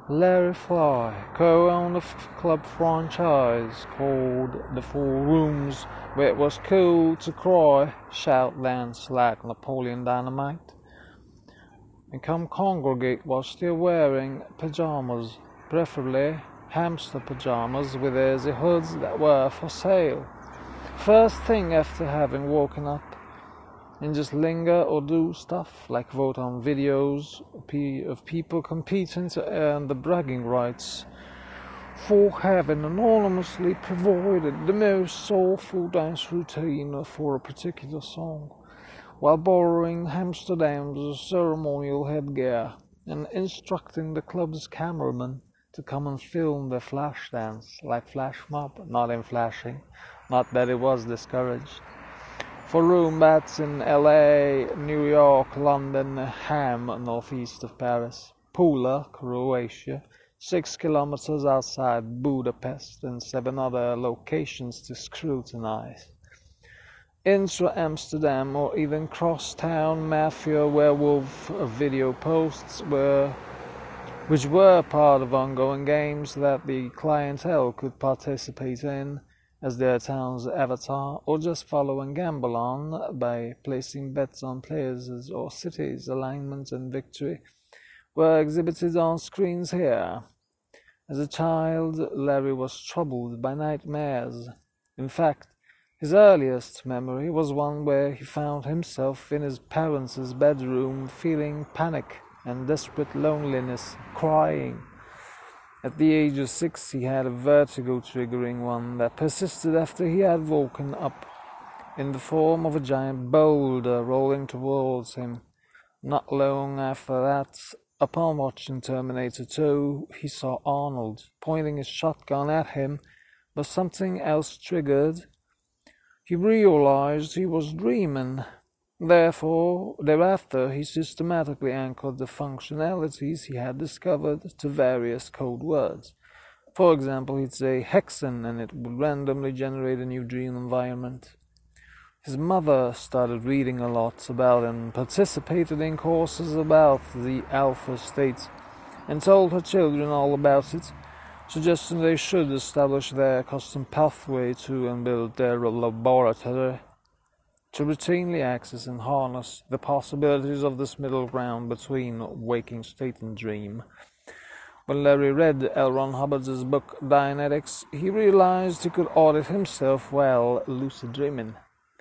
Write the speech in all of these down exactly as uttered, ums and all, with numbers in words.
Larry Fly, co-owned a f- club franchise called The Four Rooms, where it was cool to cry, shout, dance like Napoleon Dynamite, and come congregate while still wearing pajamas, preferably hamster pajamas with easy hoods that were for sale. First thing after having woken up, and just linger or do stuff like vote on videos of people competing to earn the bragging rights for having anonymously provided the most soulful dance routine for a particular song, while borrowing Amsterdam's ceremonial headgear and instructing the club's cameraman to come and film the flash dance like flash mob, not in flashing, not that it was discouraged. For room bats in L A, New York, London, Ham, northeast of Paris, Pula, Croatia, six kilometers outside Budapest, and seven other locations to scrutinize. Intra-Amsterdam or even cross-town mafia werewolf video posts were, which were part of ongoing games that the clientele could participate in as their town's avatar, or just follow and gamble on by placing bets on players or cities' alignment and victory, were exhibited on screens here. As a child, Larry was troubled by nightmares. In fact, his earliest memory was one where he found himself in his parents' bedroom feeling panic and desperate loneliness, crying. At the age of six, he had a vertigo-triggering one that persisted after he had woken up, in the form of a giant boulder rolling towards him. Not long after that, upon watching Terminator two, he saw Arnold pointing his shotgun at him, but something else triggered. He realized he was dreaming. Therefore, thereafter, he systematically anchored the functionalities he had discovered to various code words. For example, he'd say Hexen and it would randomly generate a new dream environment. His mother started reading a lot about and participated in courses about the alpha state and told her children all about it, suggesting they should establish their custom pathway to and build their laboratory to routinely access and harness the possibilities of this middle ground between waking state and dream. When Larry read L. Ron Hubbard's book Dianetics, he realized he could audit himself while lucid dreaming.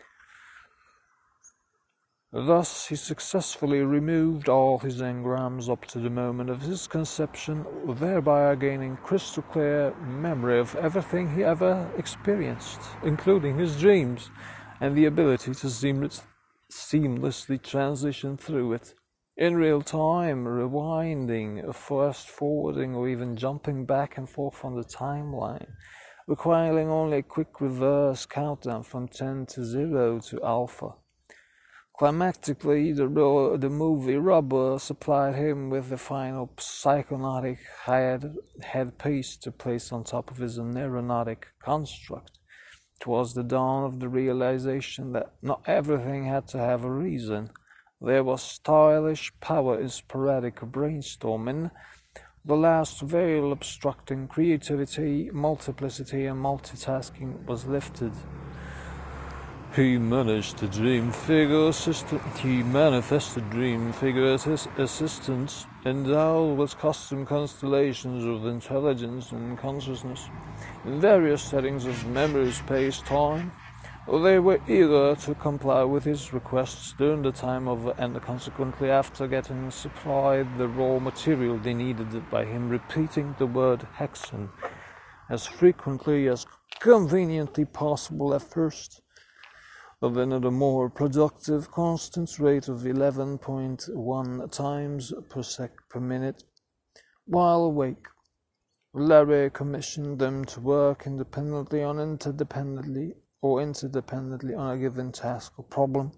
Thus, he successfully removed all his engrams up to the moment of his conception, thereby gaining crystal clear memory of everything he ever experienced, including his dreams, and the ability to seamless, seamlessly transition through it, in real time, rewinding, fast-forwarding, or even jumping back and forth on the timeline, requiring only a quick reverse countdown from ten to zero to alpha. Climactically, the, the movie Rubber supplied him with the final psychonaut head, headpiece to place on top of his neurotic construct. It was the dawn of the realization that not everything had to have a reason. There was stylish power in sporadic brainstorming, the last veil obstructing creativity, multiplicity, and multitasking was lifted. He managed to dream figure assistant. He manifested dream figure assistants endowed with custom constellations of intelligence and consciousness in various settings of memory, space, time. They were eager to comply with his requests during the time of and consequently after getting supplied the raw material they needed by him repeating the word Hexen as frequently as conveniently possible at first, but then at a more productive constant rate of eleven point one times per sec per minute. While awake, Larry commissioned them to work independently on interdependently or interdependently on a given task or problem.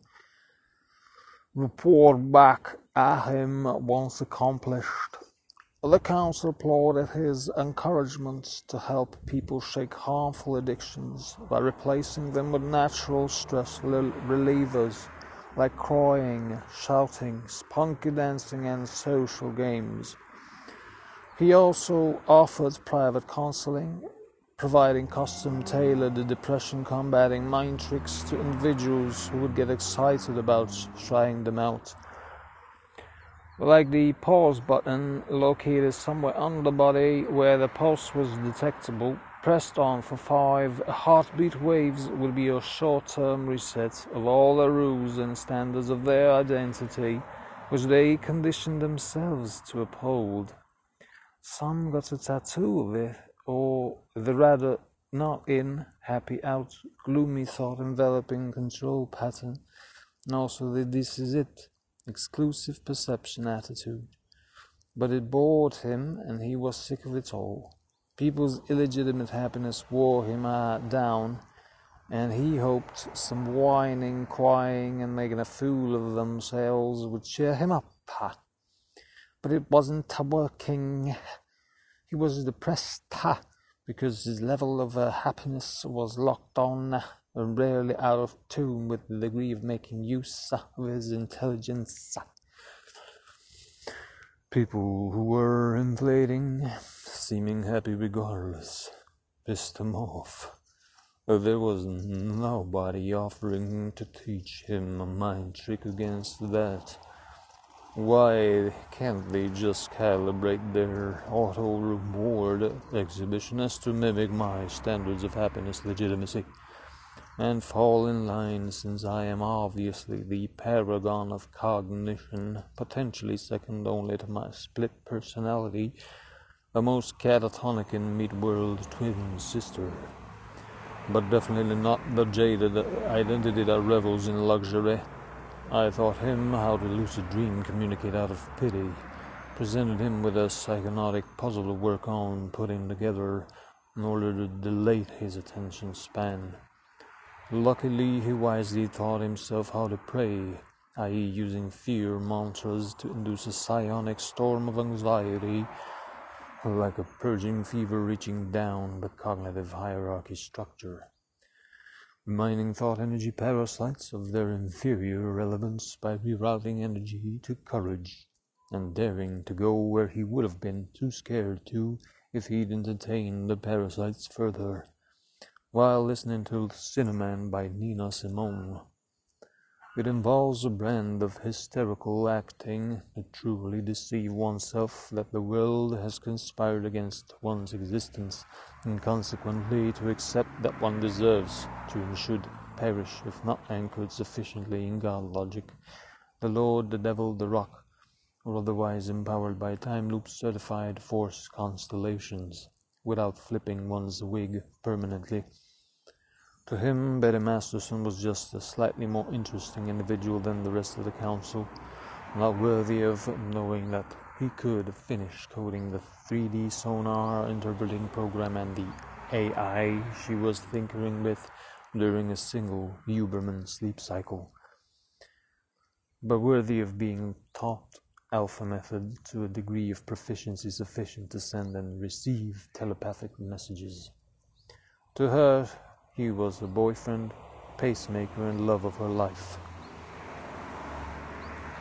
Report back at him once accomplished. The council applauded his encouragements to help people shake harmful addictions by replacing them with natural stress relievers like crying, shouting, spunky dancing, and social games. He also offered private counseling, providing custom-tailored depression-combating mind tricks to individuals who would get excited about trying them out. Like the pause button located somewhere on the body where the pulse was detectable, pressed on for five heartbeat waves would be a short-term reset of all the rules and standards of their identity, which they conditioned themselves to uphold. Some got a tattoo of it, or the rather not in, happy out, gloomy thought enveloping control pattern, and also the this is it, exclusive perception attitude. But it bored him, and he was sick of it all. People's illegitimate happiness wore him uh, down, and he hoped some whining, crying, and making a fool of themselves would cheer him up. But it wasn't working. He was depressed because his level of uh, happiness was locked on and rarely out of tune with the degree of making use of his intelligence. People who were inflating, seeming happy regardless, pissed him off. There was nobody offering to teach him a mind trick against that. Why can't they just calibrate their auto-reward exhibition as to mimic my standards of happiness legitimacy, and fall in line, since I am obviously the paragon of cognition, potentially second only to my split personality, the most catatonic in mid-world twin sister, but definitely not the jaded identity that revels in luxury. I taught him how to lucid dream communicate out of pity, presented him with a psychotic puzzle to work on putting together in order to dilate his attention span. Luckily, he wisely taught himself how to pray, that is using fear mantras to induce a psionic storm of anxiety, like a purging fever reaching down the cognitive hierarchy structure, reminding thought energy parasites of their inferior relevance by rerouting energy to courage, and daring to go where he would have been too scared to if he'd entertained the parasites further, while listening to Cinnamon by Nina Simone. It involves a brand of hysterical acting to truly deceive oneself that the world has conspired against one's existence, and consequently to accept that one deserves to and should perish if not anchored sufficiently in God logic, the Lord, the devil, the rock, or otherwise empowered by time loop certified force constellations, without flipping one's wig permanently. To him, Betty Masterson was just a slightly more interesting individual than the rest of the council, not worthy of knowing that he could finish coding the three D sonar interpreting program and the A I she was tinkering with during a single Huberman sleep cycle, but worthy of being taught Alpha Method to a degree of proficiency sufficient to send and receive telepathic messages. To her, he was a boyfriend, pacemaker, and love of her life.